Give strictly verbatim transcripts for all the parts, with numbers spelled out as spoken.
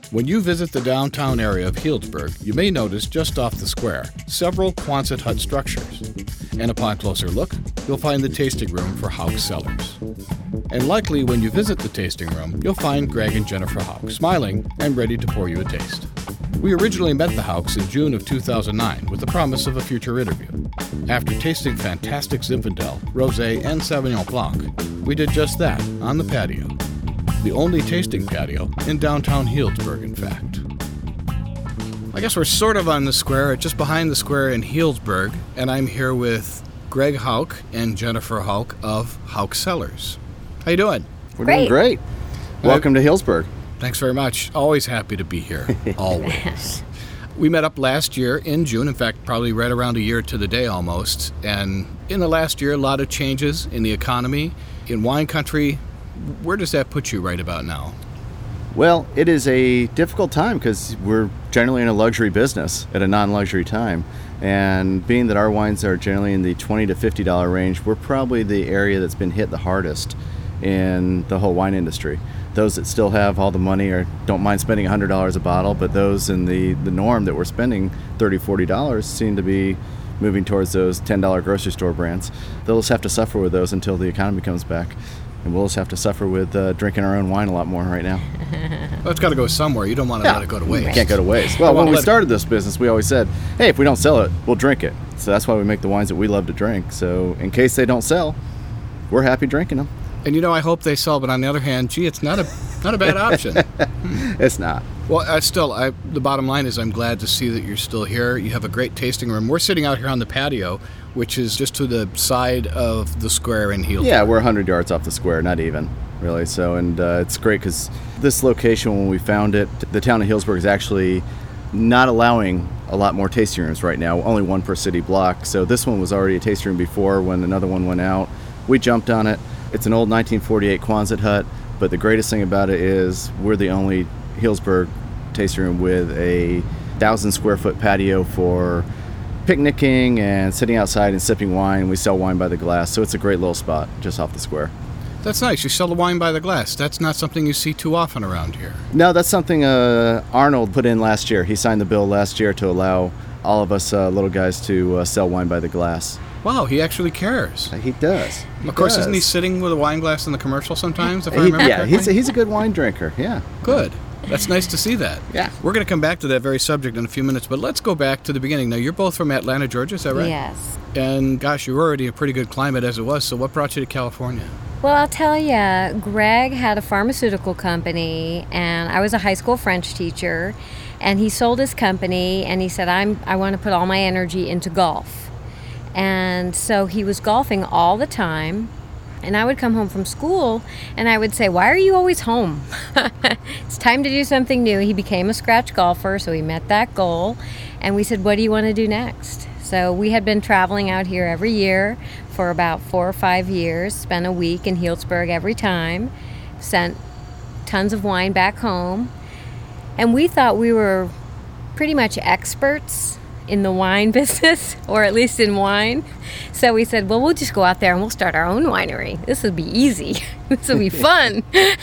When you visit the downtown area of Healdsburg, you may notice just off the square several Quonset hut structures. And upon closer look, you'll find the tasting room for Houck Cellars. And likely when you visit the tasting room, you'll find Greg and Jennifer Houck smiling and ready to pour you a taste. We originally met the Houcks in June of two thousand nine with the promise of a future interview. After tasting fantastic Zinfandel, Rosé, and Sauvignon Blanc, we did just that on the patio. The only tasting patio in downtown Healdsburg, in fact. I guess we're sort of on the square, just behind the square in Healdsburg, and I'm here with Greg Houck and Jennifer Houck of Houck Cellars. How you doing? We're Great. doing great. Welcome Uh, to Healdsburg. Thanks very much. Always happy to be here. Always. We met up last year in June, in fact, probably right around a year to the day almost. And in the last year, a lot of changes in the economy. In wine country, where does that put you right about now? Well, it is a difficult time because we're generally in a luxury business at a non-luxury time. And being that our wines are generally in the twenty to fifty dollars range, we're probably the area that's been hit the hardest in the whole wine industry. Those that still have all the money or don't mind spending one hundred dollars a bottle, but those in the, the norm that we're spending thirty dollars, forty dollars seem to be moving towards those ten dollars grocery store brands. They'll just have to suffer with those until the economy comes back. And we'll just have to suffer with uh, drinking our own wine a lot more right now. Well, it's got to go somewhere. You don't want to Yeah. let it go to waste. Can't go to waste. Well, Don't when wanna we let it- started this business, we always said, hey, if we don't sell it, we'll drink it. So that's why we make the wines that we love to drink. So in case they don't sell, we're happy drinking them. And you know, I hope they sell, but on the other hand, gee, it's not a not a bad option. It's not. Well, I still, I, the bottom line is I'm glad to see that you're still here. You have a great tasting room. We're sitting out here on the patio, which is just to the side of the square in Healdsburg. Yeah, we're one hundred yards off the square, not even, really. So, and uh, it's great because this location, when we found it, the town of Healdsburg is actually not allowing a lot more tasting rooms right now, only one per city block. So this one was already a tasting room before when another one went out. We jumped on it. It's an old nineteen forty-eight Quonset hut, but the greatest thing about it is we're the only Healdsburg tasting room with a thousand square foot patio for picnicking and sitting outside and sipping wine. We sell wine by the glass, so it's a great little spot just off the square. That's nice. You sell the wine by the glass. That's not something you see too often around here. No, that's something uh, Arnold put in last year. He signed the bill last year to allow all of us uh, little guys to uh, sell wine by the glass. Wow, he actually cares. He does. He Of course, does. isn't he sitting with a wine glass in the commercial sometimes, if I He- remember yeah, correctly? he's a, he's a good wine drinker. Yeah. Good. That's nice to see that. Yeah. We're going to come back to that very subject in a few minutes, but let's go back to the beginning. Now, you're both from Atlanta, Georgia, is that right? Yes. And gosh, you were already a pretty good climate as it was, so what brought you to California? Well, I'll tell you, Greg had a pharmaceutical company, and I was a high school French teacher, and he sold his company, and he said, I'm, I want to put all my energy into golf. And so he was golfing all the time, and I would come home from school, and I would say, why are you always home? It's time to do something new. He became a scratch golfer, so he met that goal, and we said, what do you want to do next? So we had been traveling out here every year for about four or five years, spent a week in Healdsburg every time, sent tons of wine back home, and we thought we were pretty much experts in the wine business, or at least in wine. So we said, well, we'll just go out there and we'll start our own winery. This will be easy. This will be fun.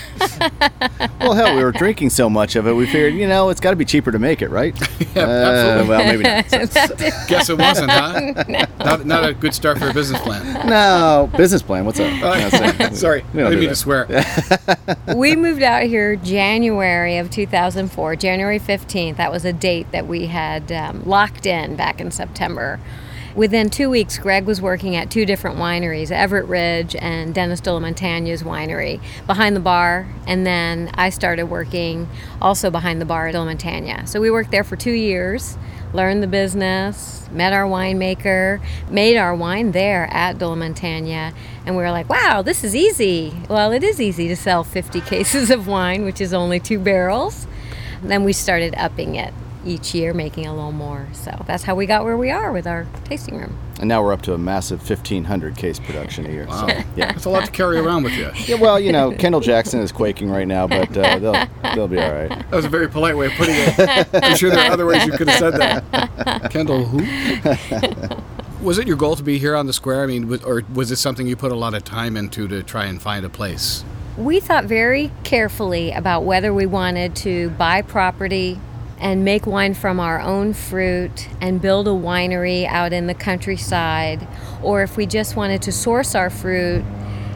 Well, hell, we were drinking so much of it, we figured, you know, it's got to be cheaper to make it, right? Yeah, uh, absolutely. Well, maybe not. Guess it wasn't, huh? not, not a good start for a business plan. No, business plan. What's up? Uh, No, sorry, we I don't didn't do mean to that. swear. We moved out here January of two thousand four, January fifteenth. That was a date that we had um, locked in back in September. Within two weeks, Greg was working at two different wineries, Everett Ridge and Dennis de la Montagne's winery, behind the bar. And then I started working also behind the bar at de la Montagne. So we worked there for two years, learned the business, met our winemaker, made our wine there at de la Montagne. And we were like, wow, this is easy. Well, it is easy to sell fifty cases of wine, which is only two barrels. And then we started upping it each year, making a little more. So that's how we got where we are with our tasting room. And now we're up to a massive fifteen hundred case production a year. Wow. So, yeah. That's a lot to carry around with you. Yeah, well, you know, Kendall Jackson is quaking right now, but uh, they'll they'll be all right. That was a very polite way of putting it. I'm sure there are other ways you could have said that. Kendall, who? Was it your goal to be here on the square? I mean, was- or was it something you put a lot of time into to try and find a place? We thought very carefully about whether we wanted to buy property and make wine from our own fruit and build a winery out in the countryside, or if we just wanted to source our fruit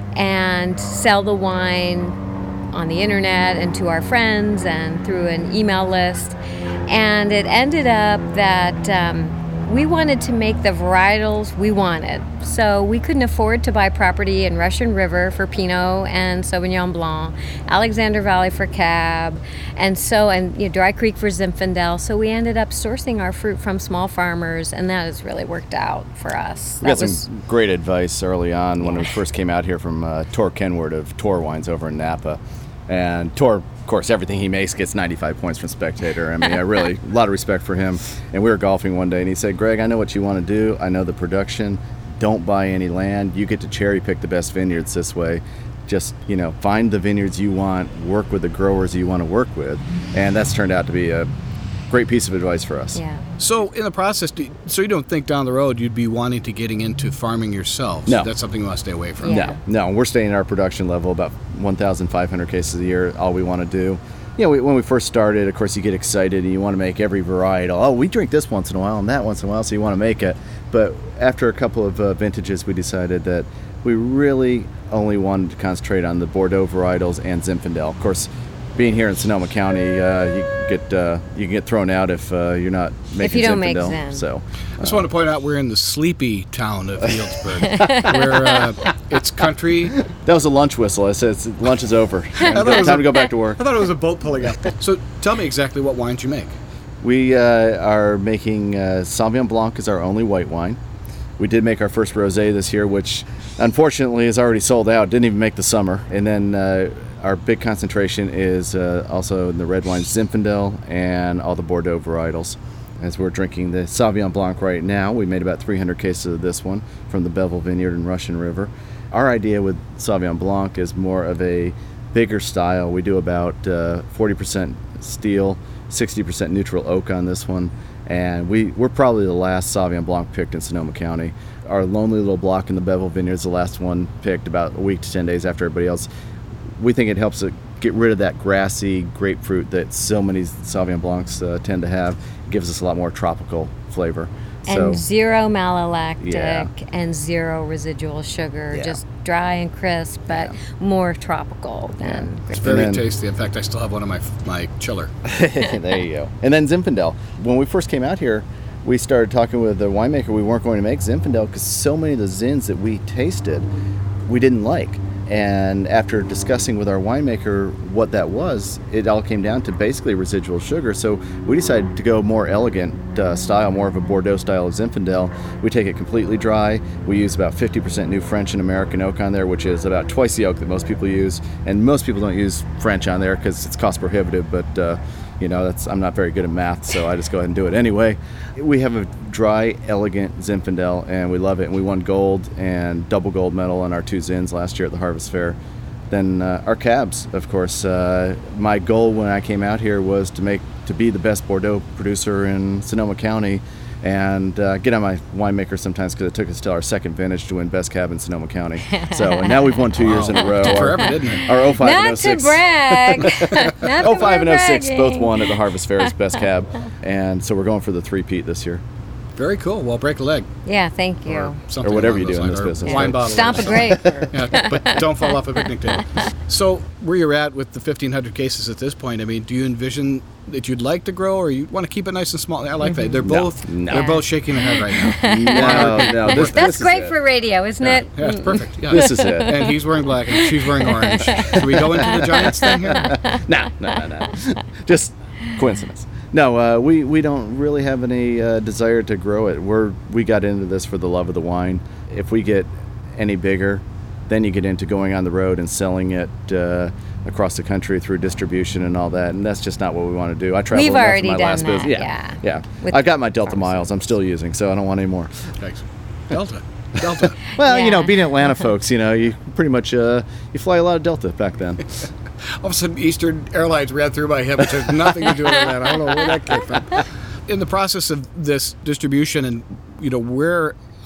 and sell the wine on the internet and to our friends and through an email list. And it ended up that um, we wanted to make the varietals we wanted. So we couldn't afford to buy property in Russian River for Pinot and Sauvignon Blanc, Alexander Valley for Cab, and so and you know, Dry Creek for Zinfandel. So we ended up sourcing our fruit from small farmers, and that has really worked out for us. We got That was- some great advice early on when Yeah. we first came out here from uh, Tor Kenward of Tor Wines over in Napa. And Tor, of course, everything he makes gets ninety-five points from Spectator. I mean, I really, a lot of respect for him. And we were golfing one day, and he said, Greg, I know what you want to do. I know the production. Don't buy any land. You get to cherry pick the best vineyards this way. Just, you know, find the vineyards you want, work with the growers you want to work with. And that's turned out to be a great piece of advice for us. Yeah. So in the process, do, so you don't think down the road you'd be wanting to getting into farming yourselves? No. That's something you want to stay away from? Yeah. No, no, we're staying at our production level, about one thousand five hundred cases a year, all we want to do. You know, we, when we first started, of course, you get excited and you want to make every varietal. Oh, we drink this once in a while and that once in a while, so you want to make it. But after a couple of uh, vintages, we decided that we really only wanted to concentrate on the Bordeaux varietals and Zinfandel. Of course, being here in Sonoma County, uh, you get uh, you can get thrown out if uh, you're not making If you don't make Zinfandel. Zin. So, I just want to point out we're in the sleepy town of Healdsburg, where uh, it's country. that was a lunch whistle. I said it's, lunch is over. thought it was Time a- to go back to work. I thought it was a boat pulling up. So tell me exactly what wines you make. We uh, are making uh, Sauvignon Blanc is our only white wine. We did make our first rosé this year, which unfortunately is already sold out. Didn't even make the summer. And then uh, our big concentration is uh, also in the red wines, Zinfandel and all the Bordeaux varietals. As we're drinking the Sauvignon Blanc right now, we made about three hundred cases of this one from the Bevel Vineyard in Russian River. Our idea with Sauvignon Blanc is more of a bigger style. We do about uh, forty percent steel, sixty percent neutral oak on this one, and we, we're probably the last Sauvignon Blanc picked in Sonoma County. Our lonely little block in the Bevel Vineyard is the last one picked about a week to ten days after everybody else. We think it helps it get rid of that grassy grapefruit that so many Sauvignon Blancs uh, tend to have. It gives us a lot more tropical flavor. And So, zero malolactic Yeah. and zero residual sugar, Yeah. just dry and crisp, but Yeah. more tropical than It's And very then- tasty. In fact, I still have one in my my chiller. there you go. And then Zinfandel. When we first came out here, we started talking with the winemaker. We weren't going to make Zinfandel because so many of the Zins that we tasted, we didn't like. And after discussing with our winemaker what that was, it all came down to basically residual sugar. So we decided to go more elegant uh, style, more of a Bordeaux style of Zinfandel. We take it completely dry. We use about fifty percent new French and American oak on there, which is about twice the oak that most people use. And most people don't use French on there because it's cost prohibitive, but uh, you know, that's I'm not very good at math, so I just go ahead and do it anyway. We have a dry, elegant Zinfandel, and we love it. And we won gold and double gold medal on our two Zins last year at the Harvest Fair. Then uh, our cabs, of course. Uh, my goal when I came out here was to make to be the best Bordeaux producer in Sonoma County, and uh, get on my winemaker sometimes because it took us till our second vintage to win best cab in Sonoma County. So and now we've won two years in a row. Took Our- forever, didn't it? Our oh five and oh Not to six. brag. Not oh that five and we're oh six both bragging. won at the Harvest Fair as best cab, and so we're going for the three-peat this year. Very cool. Well, break a leg. Yeah, thank you. Or, something Or whatever along you do those in this lines, or business, Wine right? bottle. Stomp or a grape. Yeah, but don't fall off a picnic table. So where you're at with the fifteen hundred cases at this point, I mean, do you envision that you'd like to grow, or you want to keep it nice and small? I like that. They're No, both no. they're both shaking their head right now. No, no, this, That's this is great it. for radio, isn't Yeah, it? yeah, it's perfect. Yeah. This is it. And he's wearing black, and she's wearing orange. Should we go into the Giants thing here? No, no, no, no. Just coincidence. No, uh, we, we don't really have any uh, desire to grow it. We're we got into this for the love of the wine. If we get any bigger, then you get into going on the road and selling it uh, across the country through distribution and all that. And that's just not what we want to do. I travel We've enough in already my done last that, business. yeah. yeah. With I got my Delta pharmacy. miles. I'm still using, so I don't want any more. Thanks. Delta. Delta. Well, you know, Yeah. being Atlanta folks, you know, you pretty much uh, you fly a lot of Delta back then. All of a sudden, Eastern Airlines ran through my head, which has nothing to do with that. I don't know where that came from. In the process of this distribution, and you know, where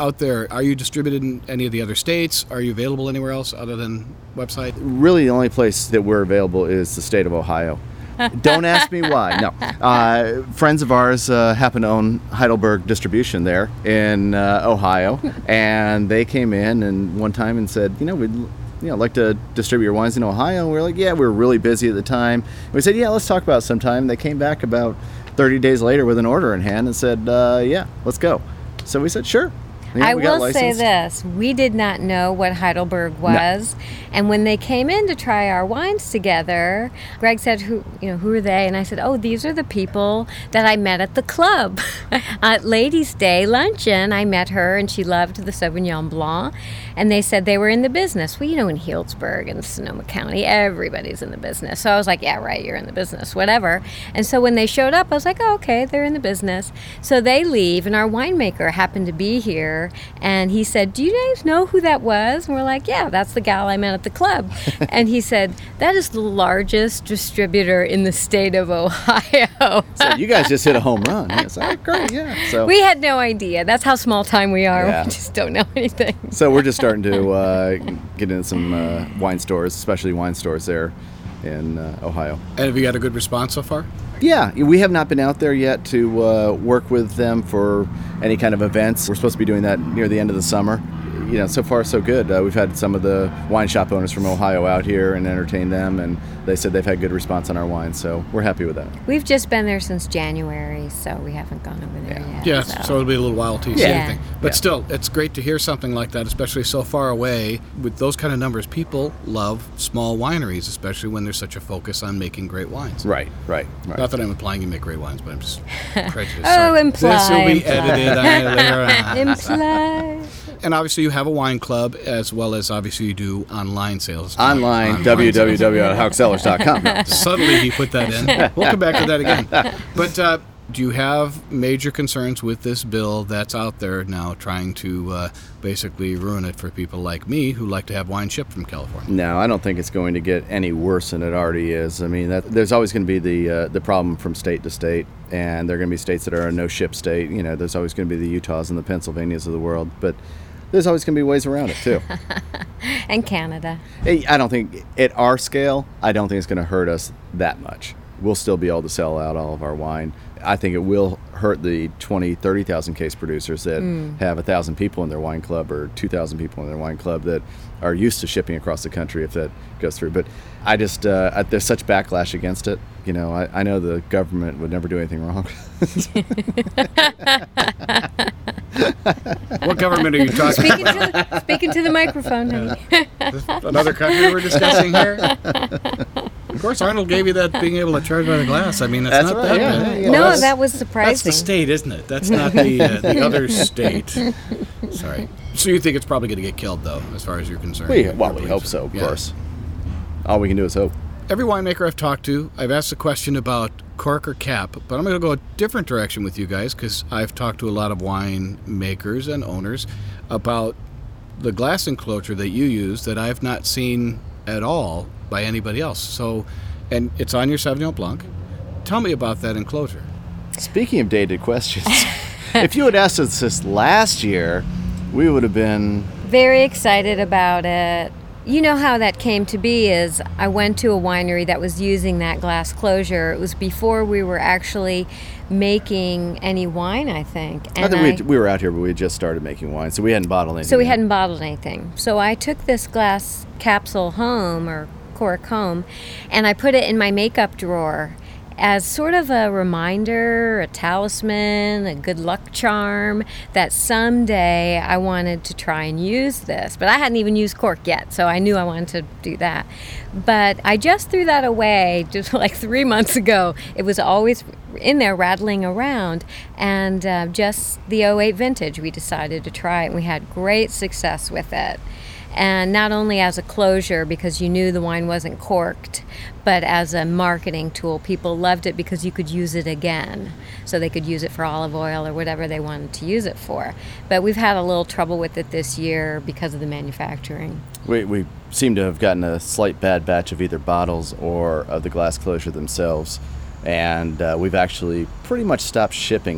out there, are you distributed in any of the other states? Are you available anywhere else other than website? Really, the only place that we're available is the state of Ohio. Don't ask me why. No. Uh, friends of ours uh, happen to own Heidelberg Distribution there in uh, Ohio, and they came in and one time and said, you know, we'd you know like to distribute your wines in Ohio. And we were like, yeah, we were really busy at the time. And we said, yeah, let's talk about it sometime. They came back about thirty days later with an order in hand and said, uh, yeah, let's go. So we said, sure. Yeah, I we got will say licensed. this. We did not know what Heidelberg was. No. And when they came in to try our wines together, Greg said, "Who, you know, who are they?" And I said, "Oh, these are the people that I met at the club. At Ladies' Day luncheon, I met her and she loved the Sauvignon Blanc." And they said they were in the business. Well, you know, in Healdsburg and Sonoma County, everybody's in the business. So I was like, yeah, right, you're in the business, whatever. And so when they showed up, I was like, oh, okay, they're in the business. So they leave, and our winemaker happened to be here. And he said, do you guys know who that was? And we're like, yeah, that's the gal I met at the club. And he said, that is the largest distributor in the state of Ohio. So you guys just hit a home run. Yes, oh, great, yeah. So we had no idea. That's how small time we are. Yeah. We just don't know anything. So we're just starting to uh, get into some uh, wine stores, especially wine stores there in uh, Ohio. And have you got a good response so far? Yeah, we have not been out there yet to uh, work with them for any kind of events. We're supposed to be doing that near the end of the summer. You know, so far so good. Uh, we've had some of the wine shop owners from Ohio out here and entertained them, and they said they've had good response on our wine, so we're happy with that. We've just been there since January, so we haven't gone over there Yeah. yet. Yeah, so. so it'll be a little while till you see Yeah. anything. But Yeah. still, it's great to hear something like that, especially so far away. With those kind of numbers, people love small wineries, especially when there's such a focus on making great wines. Right, right, right. Not that I'm implying you make great wines, but I'm just prejudiced. Oh, Sorry. imply, This will be imply. edited on later on. Imply. And obviously you have a wine club, as well as obviously you do online sales. Online, w w w dot houck cellars dot com. Suddenly he put that in. We'll come back to that again. But uh, do you have major concerns with this bill that's out there now trying to uh, basically ruin it for people like me who like to have wine shipped from California? No, I don't think it's going to get any worse than it already is. I mean, that, there's always going to be the uh, the problem from state to state, and there are going to be states that are a no-ship state. You know, there's always going to be the Utahs and the Pennsylvanias of the world, but there's always going to be ways around it, too. And Canada. I don't think, at our scale, I don't think it's going to hurt us that much. We'll still be able to sell out all of our wine. I think it will hurt the twenty, thirty thousand case producers that mm. have one thousand people in their wine club or two thousand people in their wine club that are used to shipping across the country if that goes through. But I just, uh, there's such backlash against it. You know, I, I know the government would never do anything wrong. What government are you talking Speaking about? to, speaking to the microphone, honey. Another country we're discussing here? Of course, Arnold gave you that being able to charge by the glass. I mean, it's That's not right, that yeah, bad. yeah, yeah. No, Well, that's- that was surprising. That's the state, isn't it? That's not the uh, the other state. Sorry. So you think it's probably going to get killed, though, as far as you're concerned? We, Your well, we beliefs. hope so, of Yeah. course. All we can do is hope. Every winemaker I've talked to, I've asked a question about cork or cap, but I'm going to go a different direction with you guys because I've talked to a lot of winemakers and owners about the glass enclosure that you use that I've not seen at all by anybody else. So, and it's on your Sauvignon Blanc. Tell me about that enclosure. Speaking of dated questions, if you had asked us this last year, we would have been... Very excited about it. You know how that came to be is I went to a winery that was using that glass closure. It was before we were actually making any wine, I think. I think we, had, we were out here, but we had just started making wine, so we hadn't bottled anything. So we yet. hadn't bottled anything. So I took this glass capsule home, or cork home, and I put it in my makeup drawer as sort of a reminder, a talisman, a good luck charm that someday I wanted to try and use this. But I hadn't even used cork yet, so I knew I wanted to do that. But I just threw that away just like three months ago. It was always in there rattling around, and uh, just the oh eight vintage, we decided to try it, and we had great success with it. And not only as a closure because you knew the wine wasn't corked, but as a marketing tool. People loved it because you could use it again. So they could use it for olive oil or whatever they wanted to use it for. But we've had a little trouble with it this year because of the manufacturing. We, we seem to have gotten a slight bad batch of either bottles or of the glass closure themselves. And uh, we've actually pretty much stopped shipping it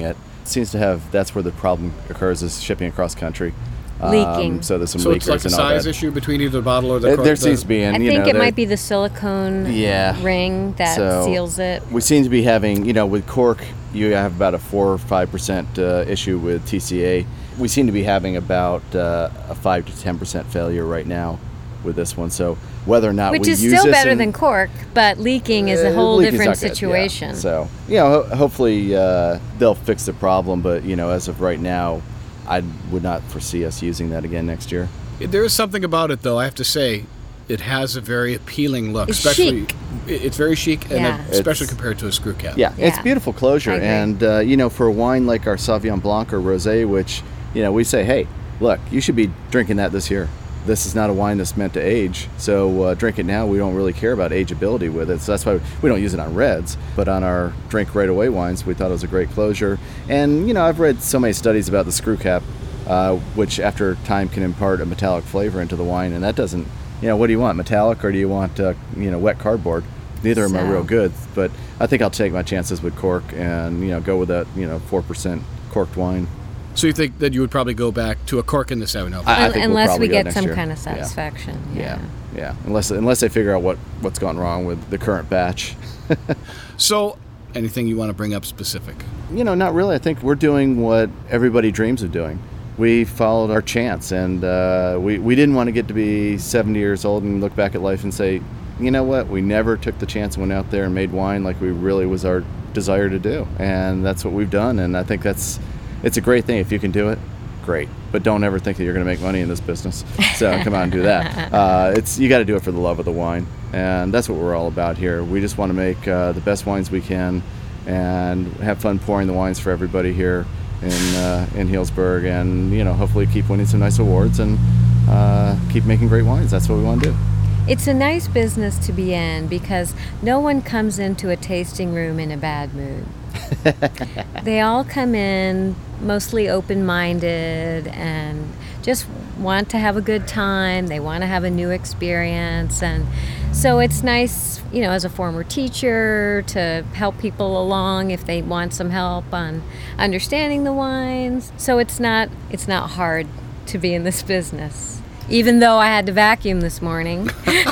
seems to have, that's where the problem occurs, is shipping across country. Leaking. Um, so there's some So it's leakers like a and all size that. issue between either the bottle or the There, cork? there the- seems to be, and I you think know, it there- might be the silicone Yeah. ring that So, seals it. We seem to be having, you know, with cork, you have about a four or five percent uh, issue with T C A. We seem to be having about uh, a five to ten percent failure right now with this one. So whether or not Which we is use still this better in- than cork, but leaking is a Uh, whole leaking's different not good, yeah. situation. So, you know, ho- hopefully uh, they'll fix the problem, but, you know, as of right now, I would not foresee us using that again next year. There is something about it, though, I have to say. It has a very appealing look. It's especially, chic. it- It's very chic, and Yeah. uh, especially It's- compared to a screw cap. Yeah, it's Yeah. beautiful closure. I agree. And, uh, you know, for a wine like our Sauvignon Blanc or Rosé, which, you know, we say, hey, look, you should be drinking that this year. This is not a wine that's meant to age, so uh, drink it now. We don't really care about ageability with it, so that's why we don't use it on reds. But on our drink right away wines, we thought it was a great closure. And, you know, I've read so many studies about the screw cap, uh, which after time can impart a metallic flavor into the wine, and that doesn't, you know, what do you want, metallic or do you want, uh, you know, wet cardboard? Neither of them are So- real good, but I think I'll take my chances with cork and, you know, go with that, you know, four percent corked wine. So you think that you would probably go back to a cork in the Sauvignon Blanc? I Un- think we'll Unless probably we go get next some year. kind of Yeah. satisfaction. Yeah, yeah. Unless unless they figure out what, what's gone wrong with the current batch. So, anything you want to bring up specific? You know, not really. I think we're doing what everybody dreams of doing. We followed our chance, and uh, we, we didn't want to get to be seventy years old and look back at life and say, you know what, we never took the chance and went out there and made wine like we really was our desire to do. And that's what we've done, and I think that's it's a great thing. If you can do it, great. But don't ever think that you're going to make money in this business. So come on and do that. Uh, it's you got to do it for the love of the wine, and that's what we're all about here. We just want to make uh, the best wines we can and have fun pouring the wines for everybody here in uh, in Healdsburg, and you know, hopefully keep winning some nice awards and uh, keep making great wines. That's what we want to do. It's a nice business to be in because no one comes into a tasting room in a bad mood. They all come in mostly open-minded and just want to have a good time. They want to have a new experience, and so it's nice, you know, as a former teacher to help people along if they want some help on understanding the wines. So it's not it's not hard to be in this business. Even though I had to vacuum this morning,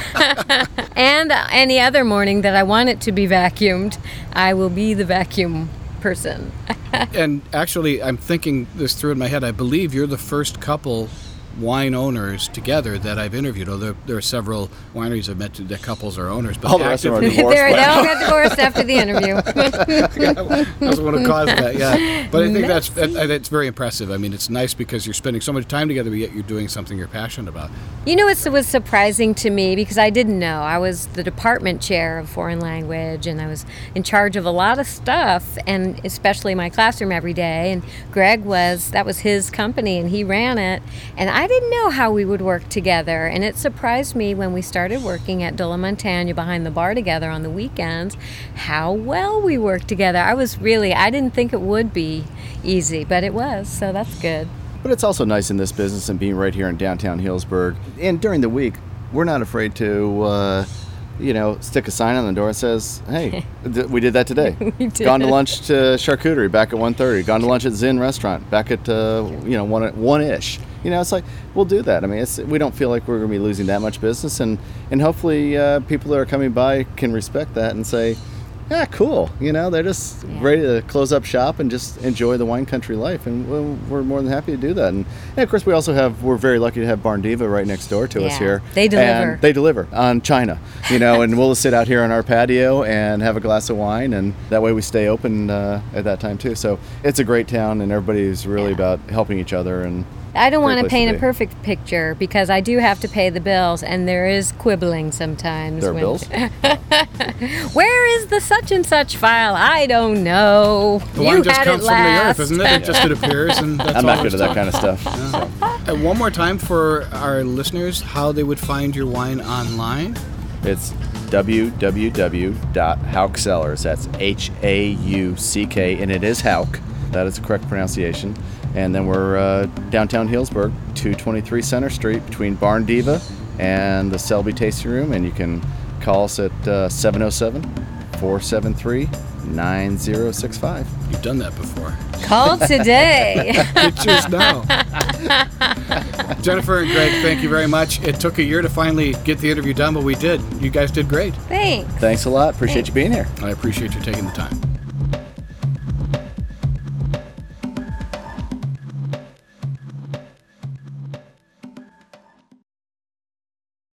and any other morning that I want it to be vacuumed, I will be the vacuum person. And actually, I'm thinking this through in my head. I believe you're the first couple wine owners together that I've interviewed. Although there are several wineries I've met that couples are owners, but All the rest of them are actively- divorced. They're- they all got divorced after the interview. That's what would cause that, yeah. But I think that's that, that's very impressive. I mean, it's nice because you're spending so much time together, but yet you're doing something you're passionate about. You know, it was surprising to me because I didn't know. I was the department chair of foreign language, and I was in charge of a lot of stuff, and especially my classroom every day. And Greg was, that was his company, and he ran it. And I didn't know how we would work together. And it surprised me when we started working at De La Montagne behind the bar together on the weekends, how well we worked together. I was really, I didn't think it would be easy, but it was, so that's good. But it's also nice in this business and being right here in downtown Healdsburg. And during the week, we're not afraid to, uh, you know, stick a sign on the door that says, hey, th- we did that today. We did. Gone to lunch to Charcuterie back at one thirty. Gone to lunch at Zin Restaurant back at, uh, you know, one, one-ish. You know, it's like, we'll do that. I mean, it's, we don't feel like we're going to be losing that much business. And, and hopefully uh, people that are coming by can respect that and say, yeah, cool. You know, they're just Yeah. ready to close up shop and just enjoy the wine country life. And we're, we're more than happy to do that. And, and of course, we also have, we're very lucky to have Barn Diva right next door to us Yeah, here. they deliver. And they deliver on China, you know, and we'll just sit out here on our patio and have a glass of wine. And that way we stay open uh, at that time, too. So it's a great town, and everybody's really Yeah. about helping each other. And I don't Great want to place to paint a be. perfect picture because I do have to pay the bills, and there is quibbling sometimes. There are when- bills? Where is the such and such file? I don't know. The you wine just had comes it from the last. earth, isn't it? It just it appears, and that's I'm all not there's good at that to kind it. of stuff. So Uh, one more time for our listeners, how they would find your wine online. it's w w w dot hauk cellars. That's H A U C K, and it is Hauk. That is the correct pronunciation. And then we're uh, downtown Healdsburg, two twenty-three Center Street, between Barn Diva and the Selby Tasting Room. And you can call us at uh, seven oh seven, four seven three, nine zero six five. You've done that before. Call today. Pictures now. Jennifer and Greg, thank you very much. It took a year to finally get the interview done, but we did. You guys did great. Thanks. Thanks a lot. Appreciate Thanks. you being here. I appreciate you taking the time.